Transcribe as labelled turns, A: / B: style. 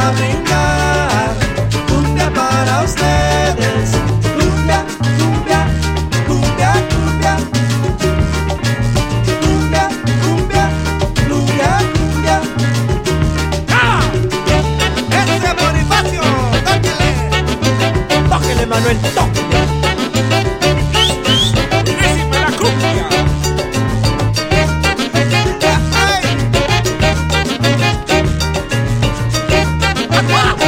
A: a brindar cumbia para ustedes. Cumbia, cumbia, cumbia, cumbia. Cumbia, cumbia, cumbia, cumbia.
B: ¡Ah! ¡Ese Bonifacio! ¡Tóquele!
A: Tóquele, Manuel, tóquele.
B: ¡Buenísima la cumbia! ¡Ay! ¡Agua!